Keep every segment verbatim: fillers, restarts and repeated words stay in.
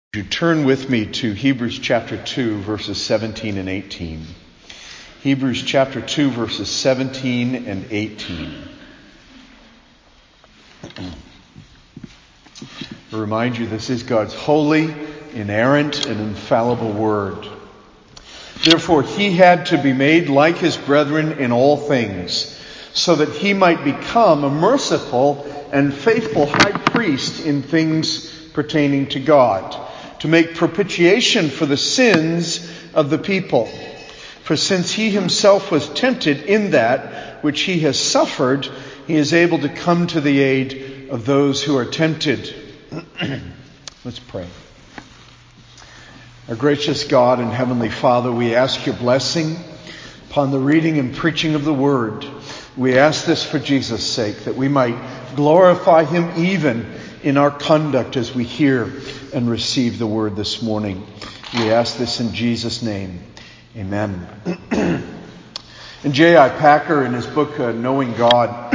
You turn with me to Hebrews chapter two, verses seventeen and eighteen. Hebrews chapter two, verses seventeen and eighteen. I remind you, this is God's holy, inerrant, and infallible word. Therefore, he had to be made like his brethren in all things, so that he might become a merciful and faithful high priest in things pertaining to God, to make propitiation for the sins of the people. For since he himself was tempted in that which he has suffered, he is able to come to the aid of those who are tempted. Let's pray. Our gracious God and Heavenly Father, we ask your blessing upon the reading and preaching of the Word. We ask this for Jesus' sake, that we might glorify him even in our conduct as we hear and receive the Word this morning. We ask this in Jesus' name. Amen. And J I Packer, in his book, uh, Knowing God,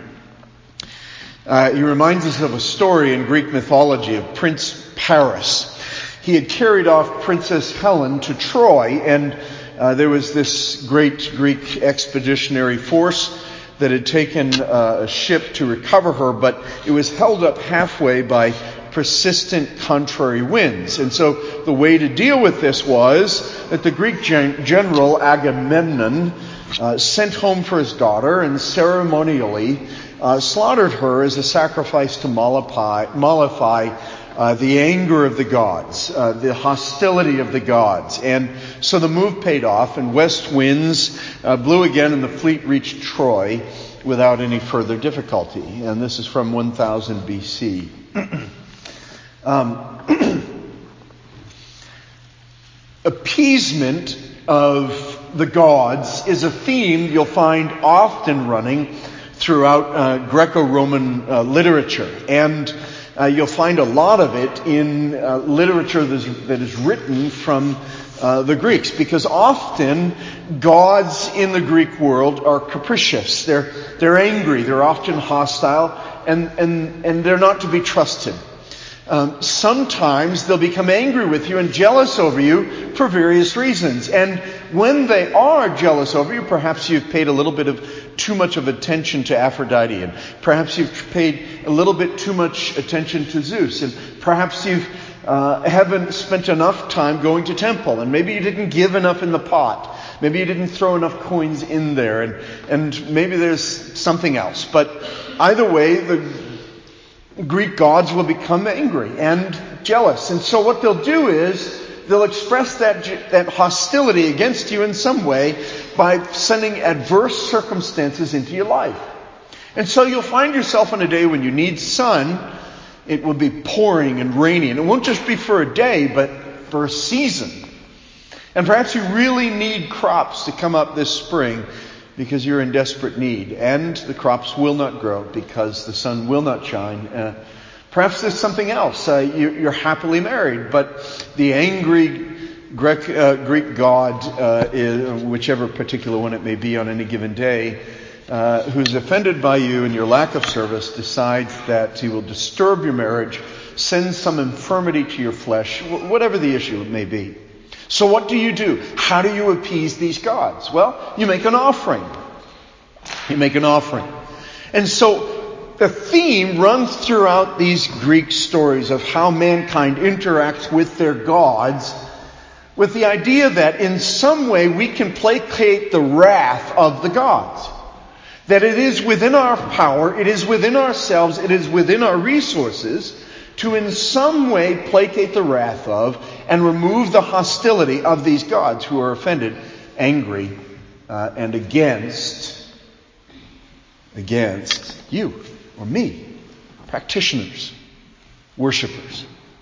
uh, he reminds us of a story in Greek mythology of Prince Paris. He had carried off Princess Helen to Troy, and uh, there was this great Greek expeditionary force that had taken uh, a ship to recover her, but it was held up halfway by persistent contrary winds. And so the way to deal with this was that the Greek gen- general Agamemnon uh, sent home for his daughter and ceremonially uh, slaughtered her as a sacrifice to mollify, mollify uh, the anger of the gods, uh, the hostility of the gods. And so the move paid off, and west winds uh, blew again, and the fleet reached Troy without any further difficulty. And this is from one thousand B C Um, appeasement of the gods is a theme you'll find often running throughout uh, Greco-Roman uh, literature. And uh, you'll find a lot of it in uh, literature that is, that is written from uh, the Greeks, because often gods in the Greek world are capricious. They're, they're angry. They're often hostile, and, and, and they're not to be trusted. Um, sometimes they'll become angry with you and jealous over you for various reasons. And when they are jealous over you, perhaps you've paid a little bit of too much of attention to Aphrodite, and perhaps you've paid a little bit too much attention to Zeus, and perhaps you've uh, haven't spent enough time going to temple, and maybe you didn't give enough in the pot. Maybe you didn't throw enough coins in there, and, and maybe there's something else. But either way, the Greek gods will become angry and jealous. And so what they'll do is they'll express that that hostility against you in some way by sending adverse circumstances into your life. And so you'll find yourself on a day when you need sun. It will be pouring and rainy. And it won't just be for a day, but for a season. And perhaps you really need crops to come up this spring, because you're in desperate need, and the crops will not grow because the sun will not shine. Uh, perhaps there's something else. Uh, you, you're happily married, but the angry Greek, uh, Greek god, uh, is, whichever particular one it may be on any given day, uh, who's offended by you and your lack of service, decides that he will disturb your marriage, send some infirmity to your flesh, whatever the issue may be. So what do you do? How do you appease these gods? Well, you make an offering. You make an offering. And so the theme runs throughout these Greek stories of how mankind interacts with their gods, with the idea that in some way we can placate the wrath of the gods. That it is within our power, it is within ourselves, it is within our resources to in some way placate the wrath of and remove the hostility of these gods who are offended, angry, uh, and against, against you or me, practitioners, worshipers.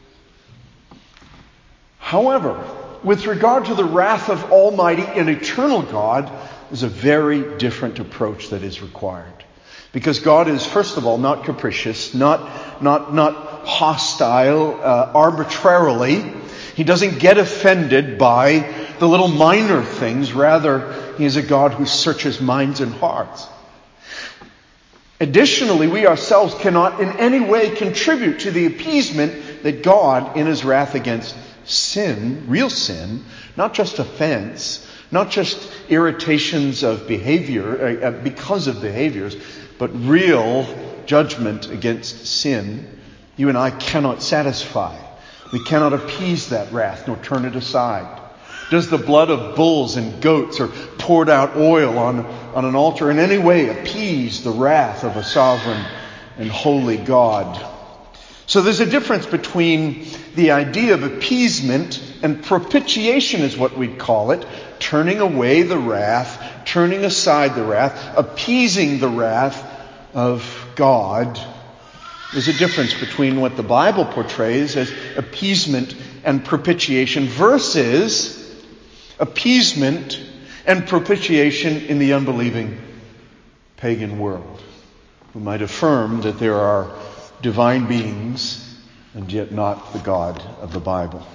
However, with regard to the wrath of Almighty and eternal God, there's a very different approach that is required. Because God is, first of all, not capricious, not, not, not hostile uh, arbitrarily. He doesn't get offended by the little minor things. Rather, he is a God who searches minds and hearts. Additionally, we ourselves cannot in any way contribute to the appeasement that God, in his wrath against sin, real sin, not just offense, not just irritations of behavior, uh, because of behaviors, but real judgment against sin, you and I cannot satisfy. We cannot appease that wrath nor turn it aside. Does the blood of bulls and goats or poured out oil on, on an altar in any way appease the wrath of a sovereign and holy God? So there's a difference between the idea of appeasement and propitiation is what we'd call it. Turning away the wrath, turning aside the wrath, appeasing the wrath of God. There's a difference between what the Bible portrays as appeasement and propitiation versus appeasement and propitiation in the unbelieving pagan world, who might affirm that there are divine beings and yet not the God of the Bible.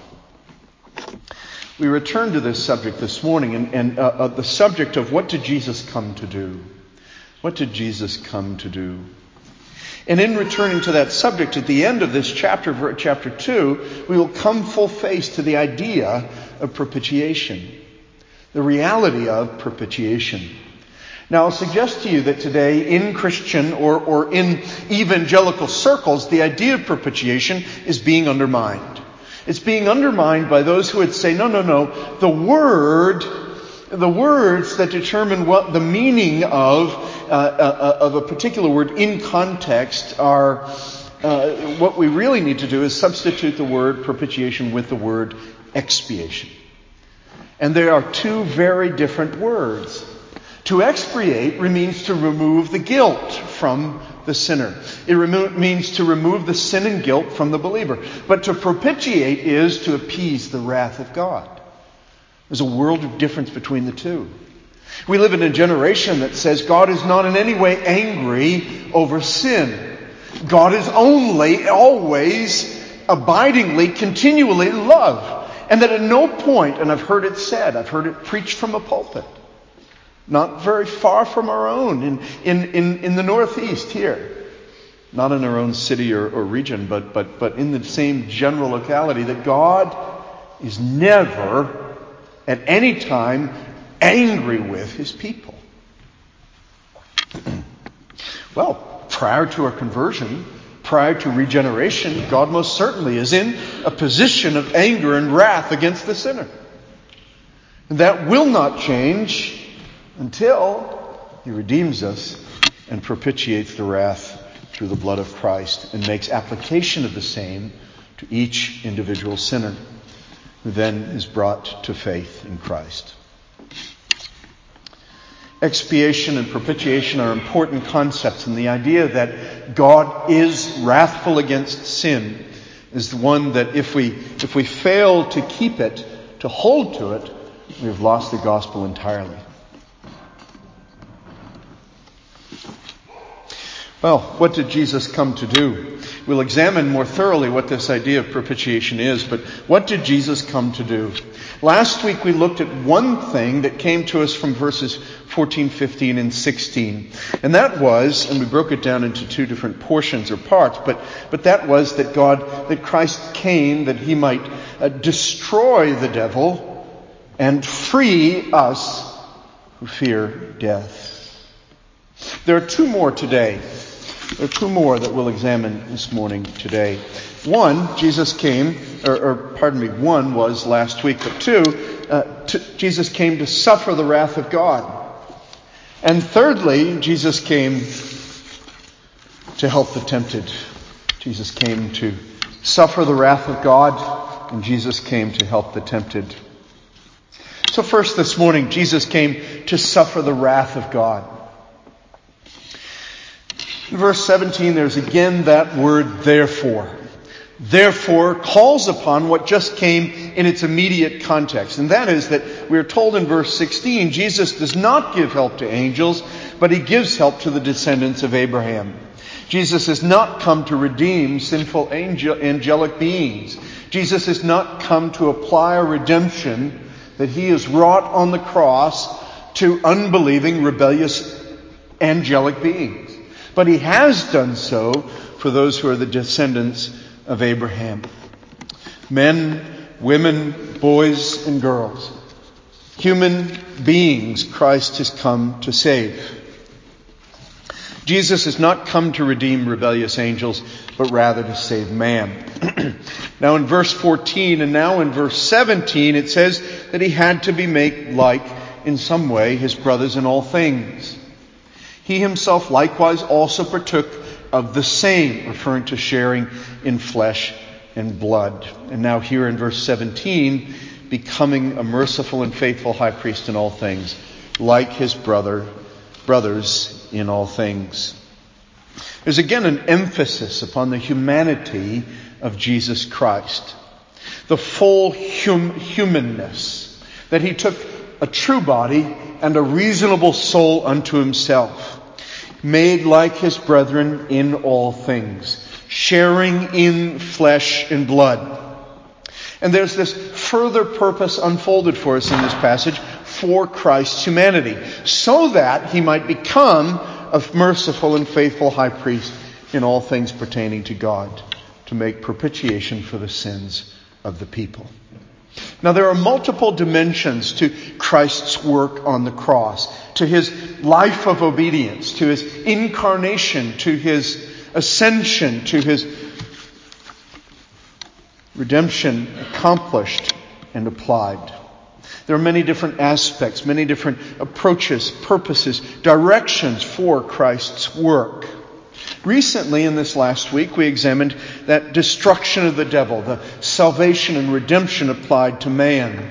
We return to this subject this morning, and, and uh, uh, the subject of what did Jesus come to do? What did Jesus come to do? And in returning to that subject, at the end of this chapter, chapter two, we will come full face to the idea of propitiation, the reality of propitiation. Now, I'll suggest to you that today in Christian or, or in evangelical circles, the idea of propitiation is being undermined. It's being undermined by those who would say, no, no, no, the word, the words that determine what the meaning of, uh, uh, of a particular word in context are, uh, what we really need to do is substitute the word propitiation with the word expiation. And there are two very different words. To expiate means to remove the guilt from the sinner. It remo- means to remove the sin and guilt from the believer. But to propitiate is to appease the wrath of God. There's a world of difference between the two. We live in a generation that says God is not in any way angry over sin. God is only, always, abidingly, continually love. And that at no point, and I've heard it said, I've heard it preached from a pulpit, not very far from our own, in, in, in, in the Northeast here. Not in our own city or, or region, but, but, but in the same general locality, that God is never, at any time, angry with his people. Well, prior to our conversion, prior to regeneration, God most certainly is in a position of anger and wrath against the sinner. And that will not change until he redeems us and propitiates the wrath through the blood of Christ and makes application of the same to each individual sinner who then is brought to faith in Christ. Expiation and propitiation are important concepts, and the idea that God is wrathful against sin is the one that if we if we fail to keep it, to hold to it, we have lost the gospel entirely. Well, what did Jesus come to do? We'll examine more thoroughly what this idea of propitiation is, but what did Jesus come to do? Last week we looked at one thing that came to us from verses fourteen, fifteen, and sixteen. And that was, and we broke it down into two different portions or parts, but, but that was that God, that Christ came that he might uh, destroy the devil and free us who fear death. There are two more today. There are two more that we'll examine this morning today. One, Jesus came, or, or pardon me, one was last week, but two, uh, to, Jesus came to suffer the wrath of God. And thirdly, Jesus came to help the tempted. Jesus came to suffer the wrath of God, and Jesus came to help the tempted. So first this morning, Jesus came to suffer the wrath of God. In verse seventeen, there's again that word, therefore. Therefore calls upon what just came in its immediate context. And that is that we are told in verse sixteen, Jesus does not give help to angels, but he gives help to the descendants of Abraham. Jesus has not come to redeem sinful angel, angelic beings. Jesus has not come to apply a redemption that he has wrought on the cross to unbelieving, rebellious angelic beings. But he has done so for those who are the descendants of Abraham. Men, women, boys, and girls. Human beings Christ has come to save. Jesus has not come to redeem rebellious angels, but rather to save man. Now in verse fourteen and now in verse seventeen, it says that he had to be made like, in some way, his brothers in all things. He himself likewise also partook of the same, referring to sharing in flesh and blood. And now here in verse seventeen, becoming a merciful and faithful high priest in all things, like his brother, brothers in all things. There's again an emphasis upon the humanity of Jesus Christ. The full hum- humanness, that he took a true body and a reasonable soul unto himself, made like his brethren in all things, sharing in flesh and blood. And there's this further purpose unfolded for us in this passage for Christ's humanity, so that he might become a merciful and faithful high priest in all things pertaining to God, to make propitiation for the sins of the people. Now there are multiple dimensions to Christ's work on the cross, to his life of obedience, to his incarnation, to his ascension, to his redemption accomplished and applied. There are many different aspects, many different approaches, purposes, directions for Christ's work. Recently, in this last week, we examined that destruction of the devil, the salvation and redemption applied to man.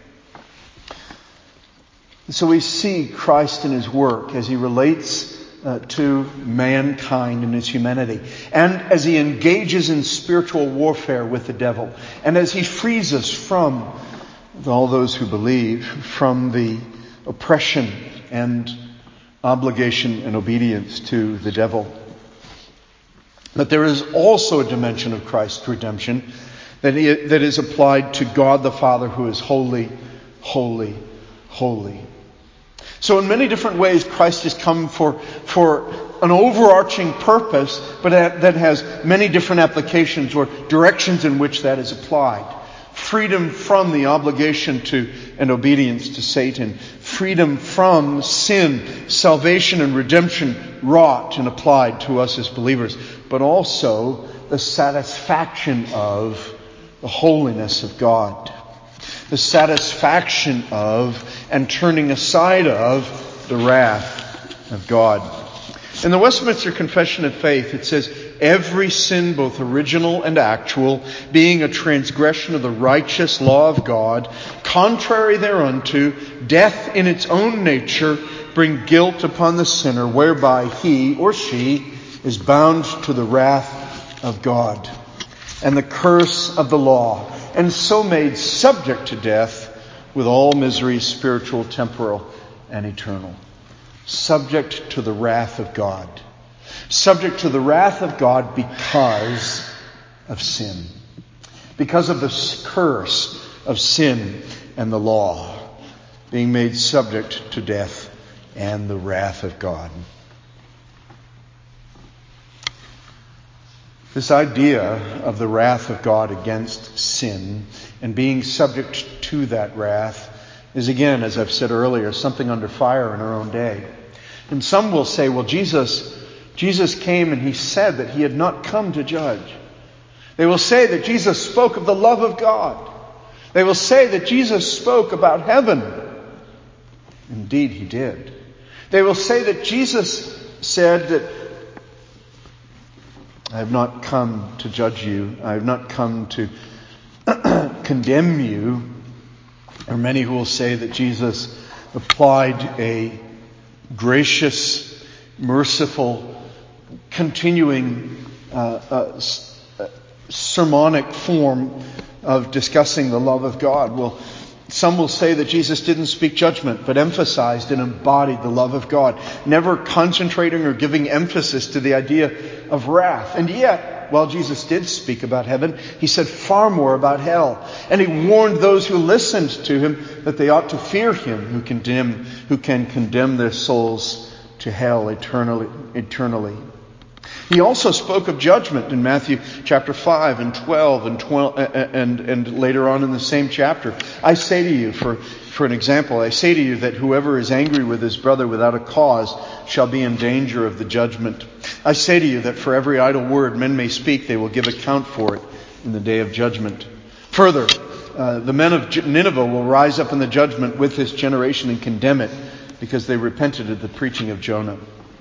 So we see Christ in his work as he relates uh, to mankind and his humanity, and as he engages in spiritual warfare with the devil, and as he frees us from all those who believe from the oppression and obligation and obedience to the devil. But there is also a dimension of Christ's redemption that that is applied to God the Father, who is holy, holy, holy. So in many different ways, Christ has come for, for an overarching purpose, but that has many different applications or directions in which that is applied. Freedom from the obligation to and obedience to Satan. Freedom from sin, salvation and redemption wrought and applied to us as believers. But also the satisfaction of the holiness of God. The satisfaction of and turning aside of the wrath of God. In the Westminster Confession of Faith, it says, every sin, both original and actual, being a transgression of the righteous law of God, contrary thereunto, death in its own nature, bring guilt upon the sinner, whereby he or she is bound to the wrath of God and the curse of the law, and so made subject to death with all miseries, spiritual, temporal, and eternal. Subject to the wrath of God. Subject to the wrath of God because of sin. Because of the curse of sin and the law. Being made subject to death and the wrath of God. This idea of the wrath of God against sin and being subject to that wrath is, again, as I've said earlier, something under fire in our own day. And some will say, well, Jesus, Jesus came and he said that he had not come to judge. They will say that Jesus spoke of the love of God. They will say that Jesus spoke about heaven. Indeed, he did. They will say that Jesus said that I have not come to judge you. I have not come to condemn you. There are many who will say that Jesus applied a gracious, merciful, continuing uh, uh, sermonic form of discussing the love of God. Well, some will say that Jesus didn't speak judgment, but emphasized and embodied the love of God, never concentrating or giving emphasis to the idea of wrath. And yet, while Jesus did speak about heaven, he said far more about hell. And he warned those who listened to him that they ought to fear him who condemn, who can condemn their souls to hell eternally. eternally. He also spoke of judgment in Matthew chapter five and twelve and twelve and, and later on in the same chapter. I say to you, for, for an example, I say to you that whoever is angry with his brother without a cause shall be in danger of the judgment. I say to you that for every idle word men may speak, they will give account for it in the day of judgment. Further, uh, the men of Nineveh will rise up in the judgment with this generation and condemn it, because they repented at the preaching of Jonah.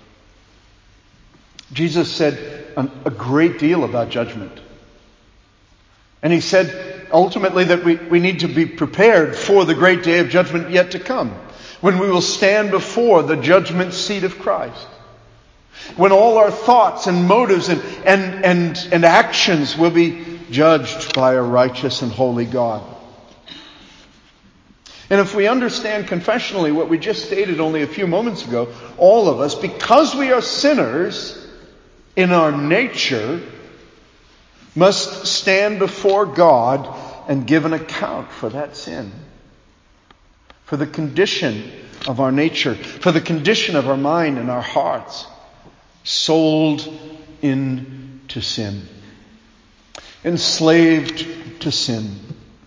Jesus said a great deal about judgment. And he said ultimately that we, we need to be prepared for the great day of judgment yet to come, when we will stand before the judgment seat of Christ. When all our thoughts and motives and, and, and, and actions will be judged by a righteous and holy God. And if we understand confessionally what we just stated only a few moments ago, all of us, because we are sinners in our nature, must stand before God and give an account for that sin, for the condition of our nature, for the condition of our mind and our hearts, sold into sin, enslaved to sin,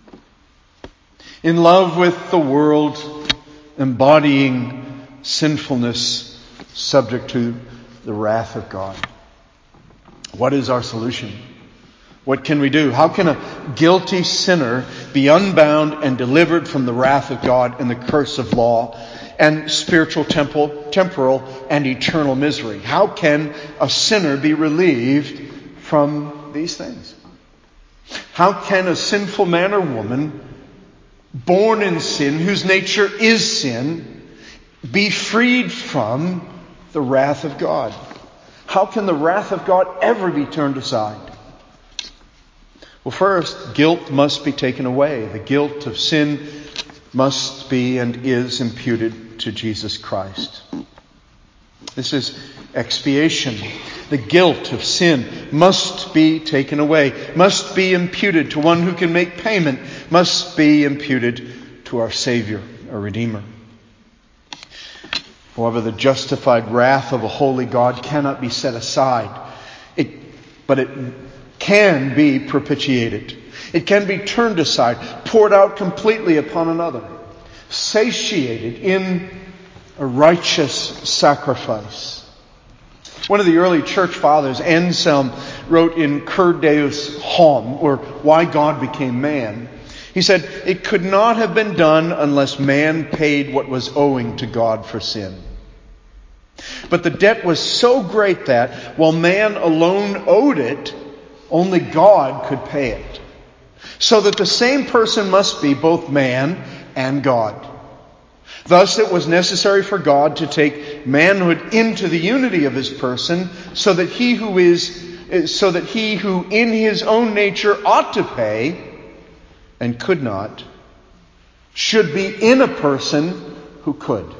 in love with the world, embodying sinfulness, subject to the wrath of God. What is our solution? What can we do? How can a guilty sinner be unbound and delivered from the wrath of God and the curse of law and spiritual, temple, temporal, and eternal misery? How can a sinner be relieved from these things? How can a sinful man or woman, born in sin, whose nature is sin, be freed from the wrath of God? How can the wrath of God ever be turned aside? Well, first, guilt must be taken away. The guilt of sin must be and is imputed to Jesus Christ. This is expiation. The guilt of sin must be taken away, must be imputed to one who can make payment, must be imputed to our Savior, our Redeemer. However, the justified wrath of a holy God cannot be set aside. It, but it can be propitiated. It can be turned aside, poured out completely upon another, satiated in a righteous sacrifice. One of the early church fathers, Anselm, wrote in Cur Deus Homo, or Why God Became Man. He said, it could not have been done unless man paid what was owing to God for sin. But the debt was so great that, while man alone owed it, only God could pay it. So that the same person must be both man and God. Thus it was necessary for God to take manhood into the unity of his person, so that he who is, so that he who in his own nature ought to pay and could not, should be in a person who could.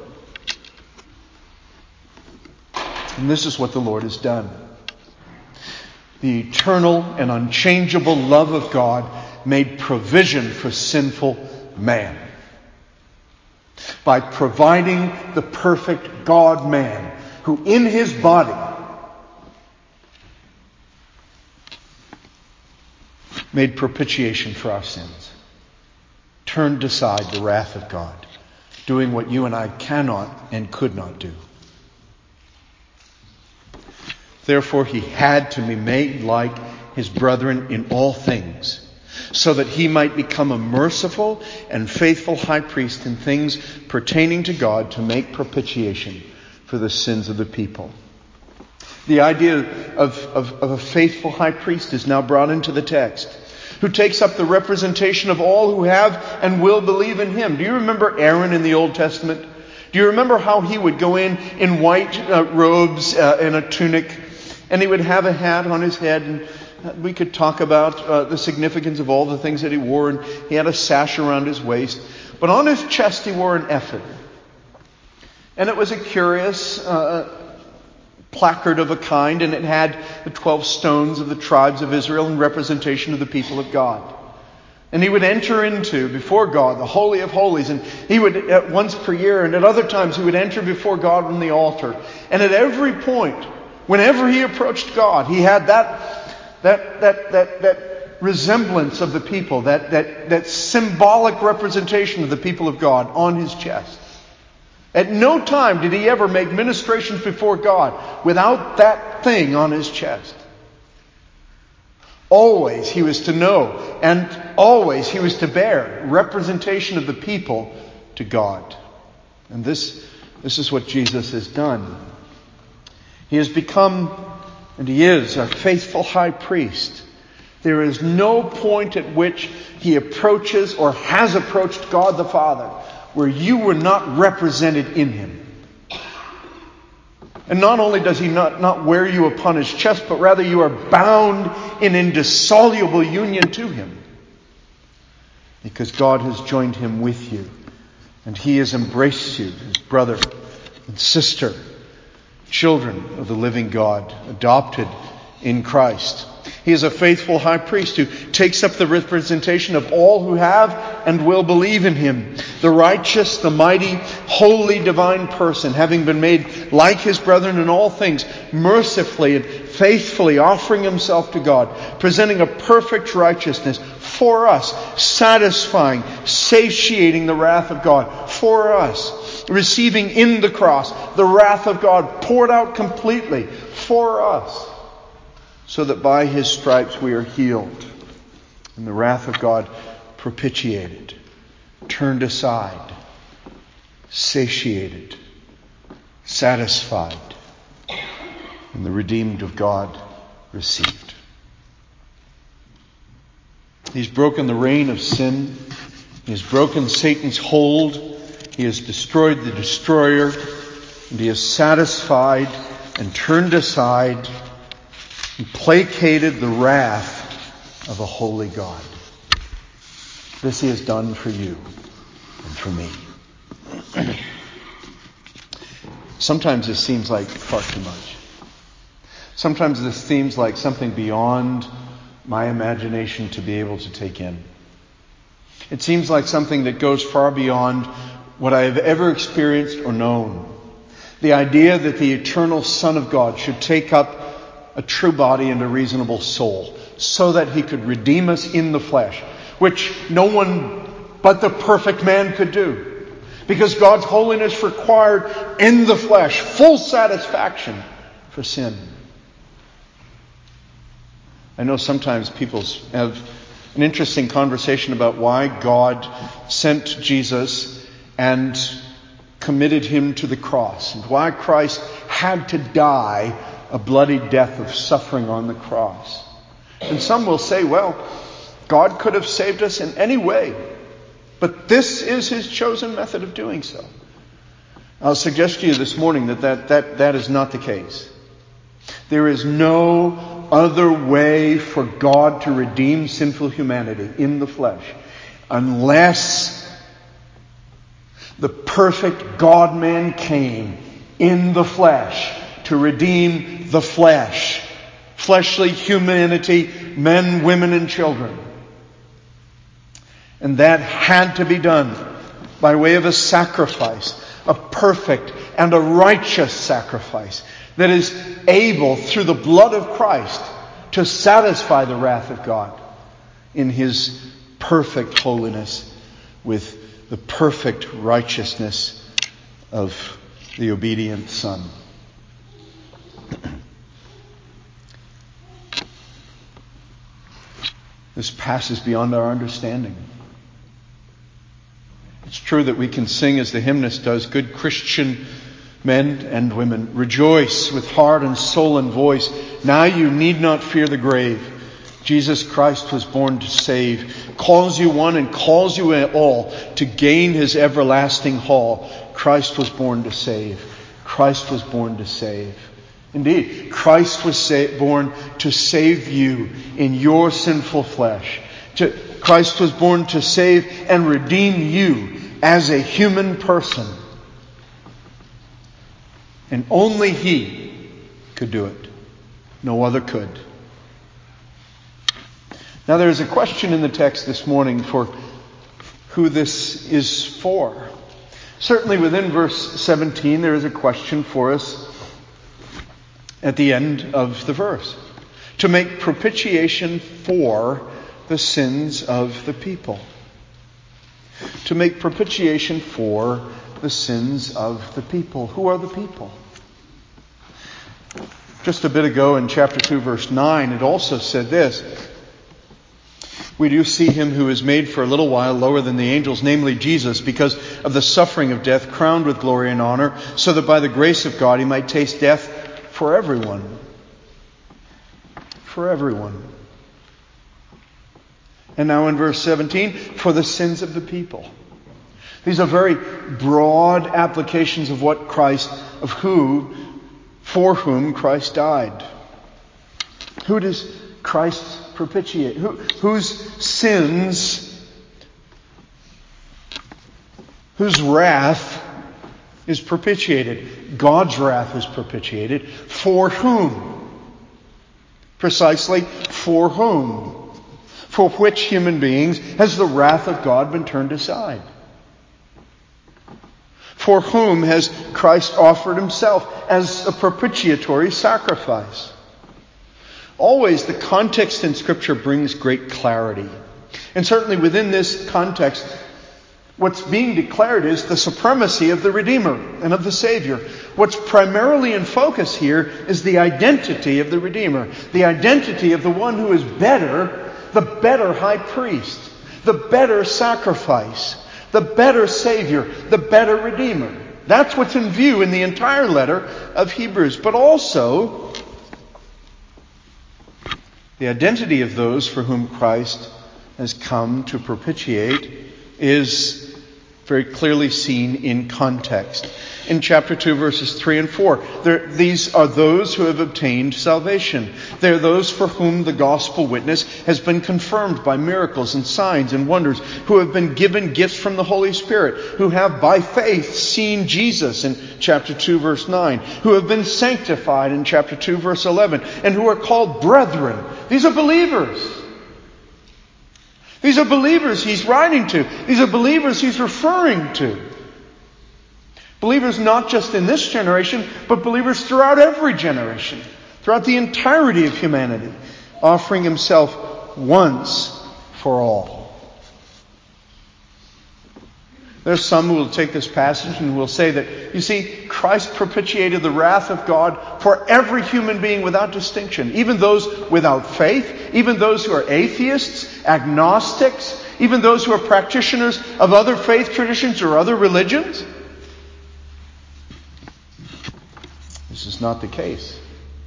And this is what the Lord has done. The eternal and unchangeable love of God made provision for sinful man by providing the perfect God-man who in his body made propitiation for our sins, turned aside the wrath of God, doing what you and I cannot and could not do. Therefore, he had to be made like his brethren in all things, so that he might become a merciful and faithful high priest in things pertaining to God, to make propitiation for the sins of the people. The idea of, of, of a faithful high priest is now brought into the text, who takes up the representation of all who have and will believe in him. Do you remember Aaron in the Old Testament? Do you remember how he would go in in white uh, robes uh, and a tunic, and he would have a hat on his head, and we could talk about uh, the significance of all the things that he wore, and he had a sash around his waist. But on his chest he wore an ephod. And it was a curious uh, placard of a kind, and it had the twelve stones of the tribes of Israel in representation of the people of God. And he would enter into, before God, the Holy of Holies, and he would, at once per year, and at other times he would enter before God on the altar. And at every point, Whenever he approached God, he had that, that, that, that, that resemblance of the people, that, that, that symbolic representation of the people of God on his chest. At no time did he ever make ministrations before God without that thing on his chest. Always he was to know, and always he was to bear representation of the people to God. And this, this is what Jesus has done. He has become, and he is, a faithful high priest. There is no point at which he approaches or has approached God the Father where you were not represented in him. And not only does he not, not wear you upon his chest, but rather you are bound in indissoluble union to him. Because God has joined him with you. And he has embraced you as brother and sister, children of the living God, adopted in Christ. He is a faithful high priest who takes up the representation of all who have and will believe in him. The righteous, the mighty, holy, divine person, having been made like his brethren in all things, mercifully and faithfully offering himself to God, presenting a perfect righteousness for us, satisfying, satiating the wrath of God for us, receiving in the cross the wrath of God poured out completely for us, so that by his stripes we are healed, and the wrath of God propitiated, turned aside, satiated, satisfied, and the redeemed of God received. He's broken the reign of sin. He has broken Satan's hold. He has destroyed the destroyer. And he has satisfied and turned aside and placated the wrath of a holy God. This he has done for you and for me. Sometimes this seems like far too much. Sometimes this seems like something beyond my imagination to be able to take in. It seems like something that goes far beyond what I have ever experienced or known. The idea that the eternal Son of God should take up a true body and a reasonable soul so that he could redeem us in the flesh, which no one but the perfect man could do. Because God's holiness required in the flesh full satisfaction for sin. I know sometimes people have an interesting conversation about why God sent Jesus and committed him to the cross, and why Christ had to die a bloody death of suffering on the cross. And some will say, well, God could have saved us in any way, but this is his chosen method of doing so. I'll suggest to you this morning that that, that, that is not the case. There is no other way for God to redeem sinful humanity in the flesh unless the perfect God-man came in the flesh to redeem the flesh. Fleshly humanity, men, women, and children. And that had to be done by way of a sacrifice, a perfect and a righteous sacrifice that is able, through the blood of Christ, to satisfy the wrath of God in his perfect holiness with the perfect righteousness of the obedient Son. This passes beyond our understanding. It's true that we can sing, as the hymnist does, good Christian men and women, rejoice with heart and soul and voice. Now you need not fear the grave. Jesus Christ was born to save, calls you one and calls you all to gain his everlasting hall. Christ was born to save. Christ was born to save. Indeed, Christ was sa- born to save you in your sinful flesh. To, Christ was born to save and redeem you as a human person. And only he could do it. No other could. Now there is a question in the text this morning for who this is for. Certainly within verse seventeen there is a question for us at the end of the verse. To make propitiation for the sins of the people. To make propitiation for the sins of the people. Who are the people? Just a bit ago in chapter two, verse nine, it also said this. We do see him who is made for a little while lower than the angels, namely Jesus, because of the suffering of death, crowned with glory and honor, so that by the grace of God he might taste death for everyone. For everyone. And now in verse seventeen, for the sins of the people. These are very broad applications of what Christ, of who, for whom Christ died. Who does Christ propitiate? Who, whose sins, whose wrath is propitiated? God's wrath is propitiated. For whom? Precisely for whom? For which human beings has the wrath of God been turned aside? For whom has Christ offered himself as a propitiatory sacrifice? Always the context in Scripture brings great clarity. And certainly within this context, what's being declared is the supremacy of the Redeemer and of the Savior. What's primarily in focus here is the identity of the Redeemer. The identity of the one who is better, the better high priest, the better sacrifice, the better Savior, the better Redeemer. That's what's in view in the entire letter of Hebrews. But also, the identity of those for whom Christ has come to propitiate is very clearly seen in context. In chapter two, verses three and four, there, these are those who have obtained salvation. They are those for whom the gospel witness has been confirmed by miracles and signs and wonders, who have been given gifts from the Holy Spirit, who have by faith seen Jesus in chapter two, verse nine, who have been sanctified in chapter two, verse eleven, and who are called brethren. These are believers. These are believers he's writing to. These are believers he's referring to. Believers not just in this generation, but believers throughout every generation, throughout the entirety of humanity, offering himself once for all. There's some who will take this passage and will say that, you see, Christ propitiated the wrath of God for every human being without distinction. Even those without faith, even those who are atheists, agnostics, even those who are practitioners of other faith traditions or other religions. This is not the case.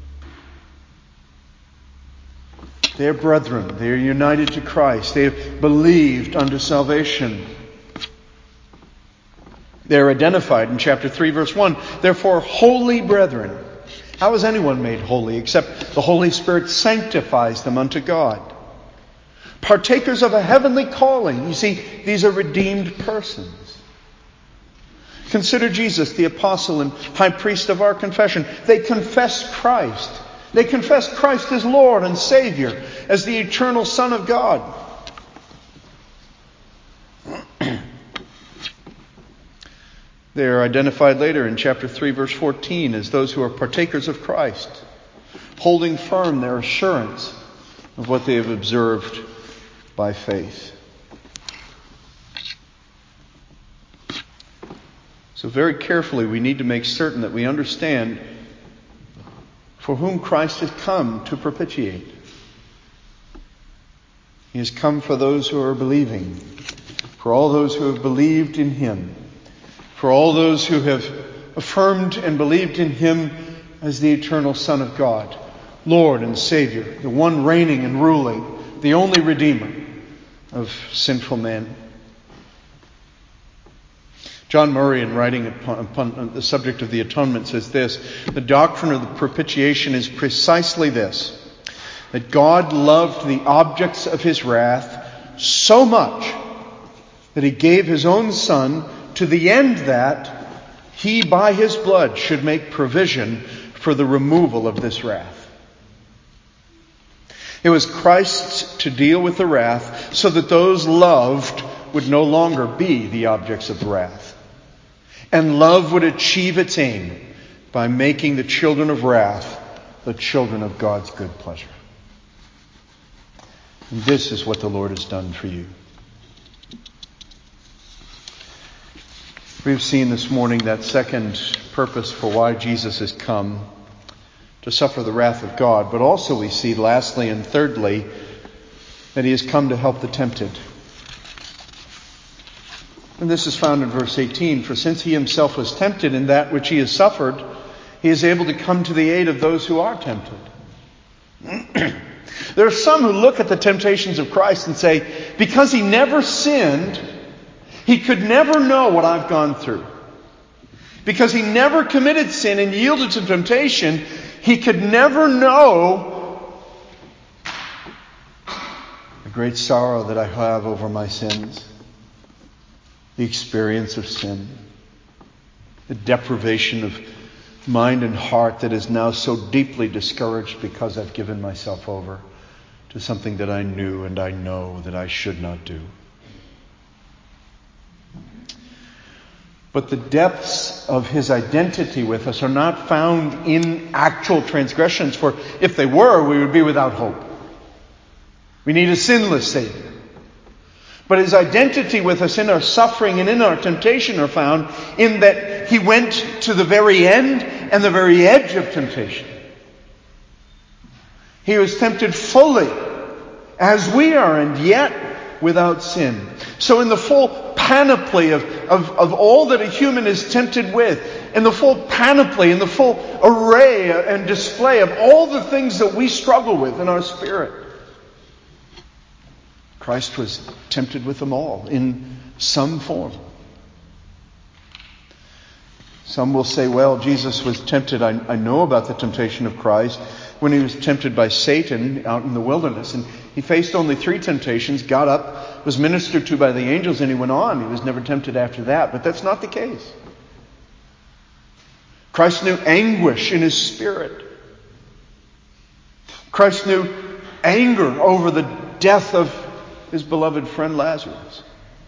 They are brethren. They are united to Christ. They have believed unto salvation. They're identified in chapter three, verse one. Therefore, holy brethren. How is anyone made holy except the Holy Spirit sanctifies them unto God? Partakers of a heavenly calling. You see, these are redeemed persons. Consider Jesus, the apostle and high priest of our confession. They confess Christ. They confess Christ as Lord and Savior, as the eternal Son of God. They are identified later in chapter three, verse fourteen, as those who are partakers of Christ, holding firm their assurance of what they have observed by faith. So very carefully we need to make certain that we understand for whom Christ has come to propitiate. He has come for those who are believing, for all those who have believed in Him, for all those who have affirmed and believed in Him as the eternal Son of God, Lord and Savior, the one reigning and ruling, the only Redeemer of sinful men. John Murray, in writing upon, upon the subject of the atonement, says this: the doctrine of the propitiation is precisely this, that God loved the objects of His wrath so much that He gave His own Son, to the end that He, by His blood, should make provision for the removal of this wrath. It was Christ's to deal with the wrath so that those loved would no longer be the objects of wrath. And love would achieve its aim by making the children of wrath the children of God's good pleasure. And this is what the Lord has done for you. We've seen this morning that second purpose for why Jesus has come, to suffer the wrath of God. But also we see, lastly and thirdly, that he has come to help the tempted. And this is found in verse eighteen. For since he himself was tempted in that which he has suffered, he is able to come to the aid of those who are tempted. There are some who look at the temptations of Christ and say, because he never sinned, he could never know what I've gone through. Because he never committed sin and yielded to temptation, he could never know the great sorrow that I have over my sins, the experience of sin, the deprivation of mind and heart that is now so deeply discouraged because I've given myself over to something that I knew and I know that I should not do. But the depths of his identity with us are not found in actual transgressions, for if they were, we would be without hope. We need a sinless Savior. But his identity with us in our suffering and in our temptation are found in that he went to the very end and the very edge of temptation. He was tempted fully, as we are, and yet without sin. So in the full panoply of, of, of all that a human is tempted with, in the full panoply, in the full array and display of all the things that we struggle with in our spirit, Christ was tempted with them all in some form. Some will say, well, Jesus was tempted. I, I know about the temptation of Christ when he was tempted by Satan out in the wilderness. And he faced only three temptations, got up, was ministered to by the angels, and he went on. He was never tempted after that. But that's not the case. Christ knew anguish in his spirit. Christ knew anger over the death of his beloved friend Lazarus.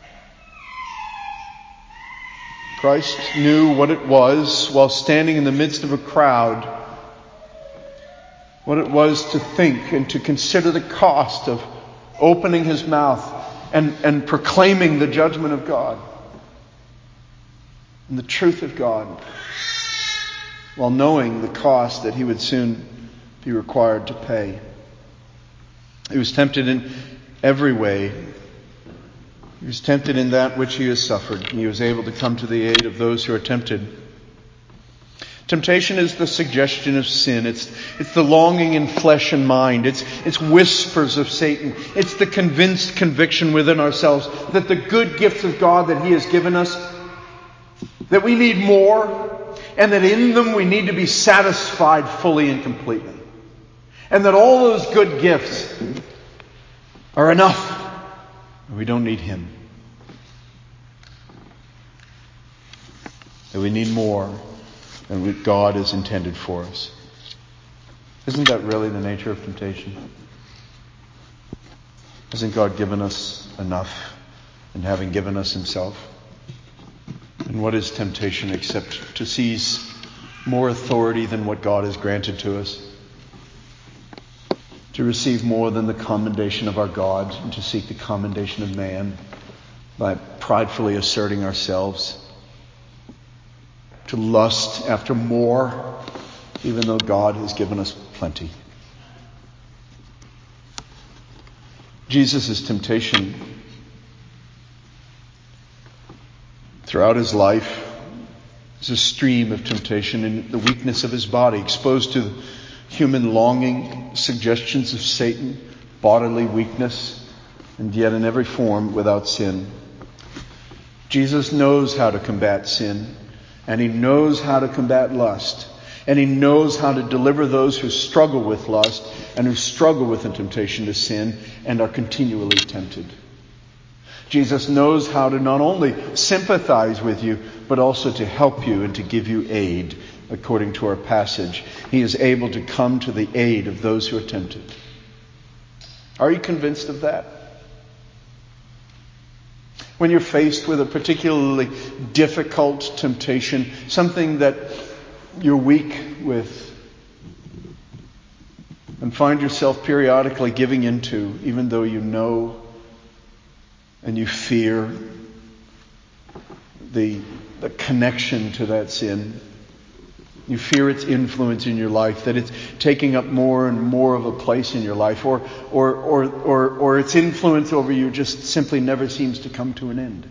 Christ knew what it was while standing in the midst of a crowd, what it was to think and to consider the cost of opening his mouth and, and proclaiming the judgment of God and the truth of God, while knowing the cost that he would soon be required to pay. He was tempted in every way. He was tempted in that which he has suffered. And he was able to come to the aid of those who are tempted. Temptation is the suggestion of sin. It's, it's the longing in flesh and mind. It's, it's whispers of Satan. It's the convinced conviction within ourselves that the good gifts of God that he has given us, that we need more, and that in them we need to be satisfied fully and completely. And that all those good gifts are enough. We don't need him. That we need more than what God has intended for us. Isn't that really the nature of temptation? Hasn't God given us enough in having given us himself? And what is temptation except to seize more authority than what God has granted to us? To receive more than the commendation of our God and to seek the commendation of man by pridefully asserting ourselves. To lust after more even though God has given us plenty. Jesus' temptation throughout his life is a stream of temptation in the weakness of his body, exposed to human longing, suggestions of Satan, bodily weakness, and yet in every form without sin. Jesus knows how to combat sin, and he knows how to combat lust, and he knows how to deliver those who struggle with lust and who struggle with the temptation to sin and are continually tempted. Jesus knows how to not only sympathize with you, but also to help you and to give you aid. According to our passage, he is able to come to the aid of those who are tempted. Are you convinced of that? When you're faced with a particularly difficult temptation, something that you're weak with, and find yourself periodically giving into, even though you know and you fear the, the connection to that sin. You fear its influence in your life, that it's taking up more and more of a place in your life, or or or or, or its influence over you just simply never seems to come to an end.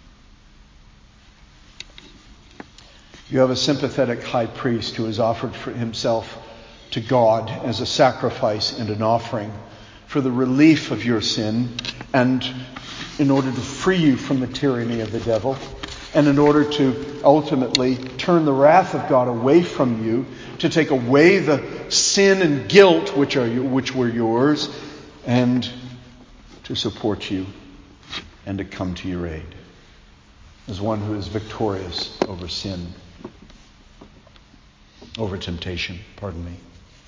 You have a sympathetic high priest who has offered for himself to God as a sacrifice and an offering for the relief of your sin, and in order to free you from the tyranny of the devil, and in order to ultimately turn the wrath of God away from you, to take away the sin and guilt which are which were yours, and to support you and to come to your aid as one who is victorious over sin, over temptation, pardon me.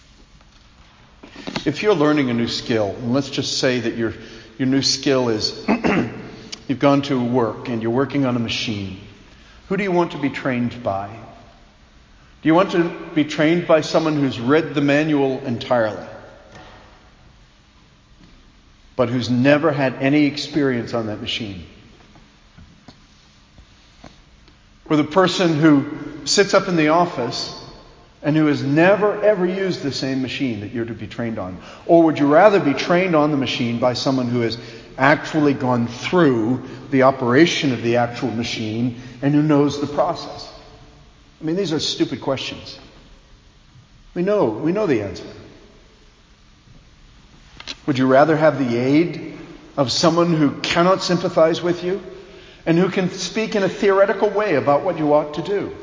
If you're learning a new skill, and let's just say that your your new skill is you've gone to work and you're working on a machine. Who do you want to be trained by? Do you want to be trained by someone who's read the manual entirely, but who's never had any experience on that machine? Or the person who sits up in the office and who has never ever used the same machine that you're to be trained on? Or would you rather be trained on the machine by someone who has actually gone through the operation of the actual machine and who knows the process? I mean, these are stupid questions. We know, we know the answer. Would you rather have the aid of someone who cannot sympathize with you and who can speak in a theoretical way about what you ought to do?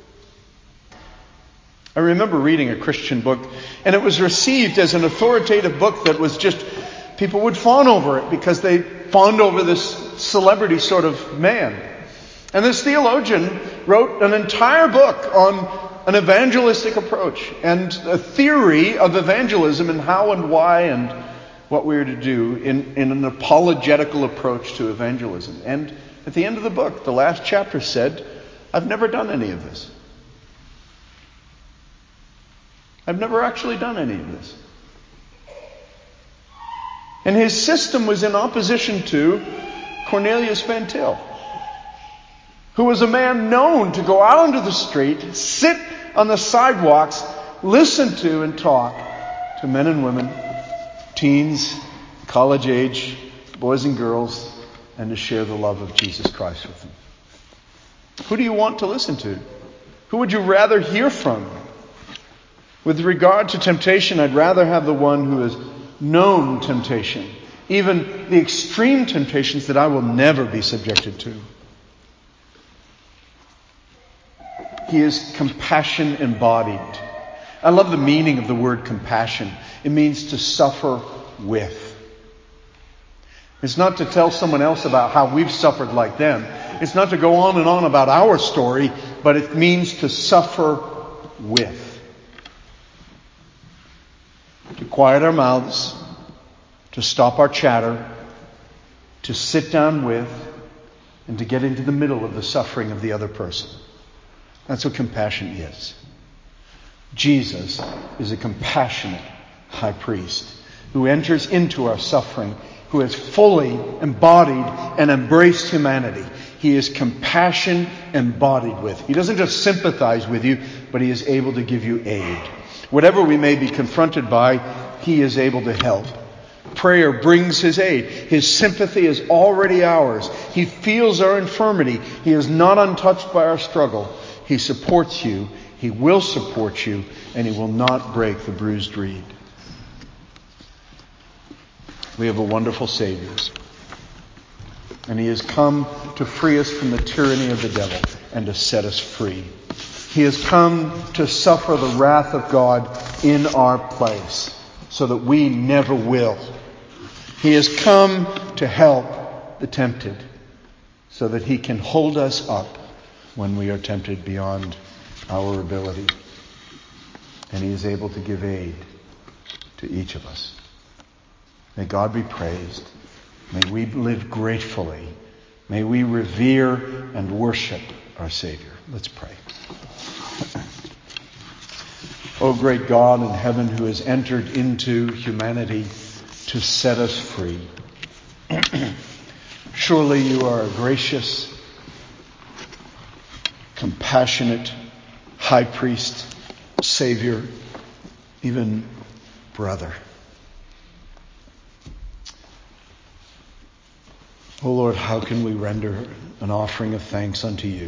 I remember reading a Christian book, and it was received as an authoritative book that was just, people would fawn over it because they fawned over this celebrity sort of man. And this theologian wrote an entire book on an evangelistic approach and a theory of evangelism and how and why and what we are to do in, in an apologetical approach to evangelism. And at the end of the book, the last chapter said, I've never done any of this. I've never actually done any of this. And his system was in opposition to Cornelius Van Til, who was a man known to go out onto the street, sit on the sidewalks, listen to and talk to men and women, teens, college age, boys and girls, and to share the love of Jesus Christ with them. Who do you want to listen to? Who would you rather hear from? With regard to temptation, I'd rather have the one who has known temptation, even the extreme temptations that I will never be subjected to. He is compassion embodied. I love the meaning of the word compassion. It means to suffer with. It's not to tell someone else about how we've suffered like them. It's not to go on and on about our story, but it means to suffer with. To quiet our mouths, to stop our chatter, to sit down with, and to get into the middle of the suffering of the other person. That's what compassion is. Jesus is a compassionate high priest who enters into our suffering, who has fully embodied and embraced humanity. He is compassion embodied with. He doesn't just sympathize with you, but he is able to give you aid. Whatever we may be confronted by, he is able to help. Prayer brings his aid. His sympathy is already ours. He feels our infirmity. He is not untouched by our struggle. He supports you. He will support you. And he will not break the bruised reed. We have a wonderful Savior. And he has come to free us from the tyranny of the devil and to set us free. He has come to suffer the wrath of God in our place so that we never will. He has come to help the tempted so that he can hold us up when we are tempted beyond our ability. And he is able to give aid to each of us. May God be praised. May we live gratefully. May we revere and worship our Savior. Let's pray. O great God in heaven, who has entered into humanity to set us free. Surely you are a gracious, compassionate high priest, Savior, even brother. O Lord, how can we render an offering of thanks unto you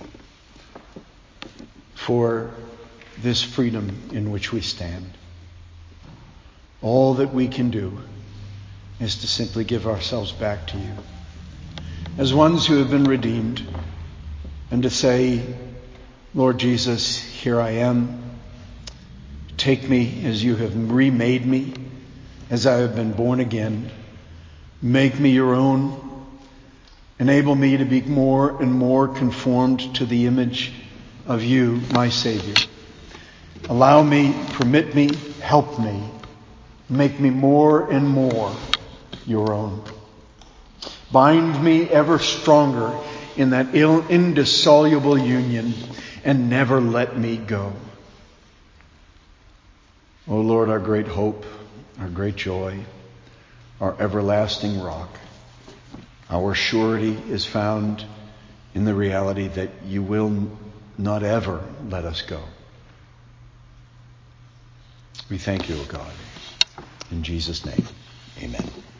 for this freedom in which we stand? All that we can do is to simply give ourselves back to you as ones who have been redeemed, and to say, Lord Jesus, here I am. Take me as you have remade me, as I have been born again. Make me your own. Enable me to be more and more conformed to the image of you, my Savior. Allow me, permit me, help me. Make me more and more your own. Bind me ever stronger in that indissoluble union, and never let me go. O Lord, our great hope, our great joy, our everlasting rock, our surety is found in the reality that you will not ever let us go. We thank you, O God. In Jesus' name, amen.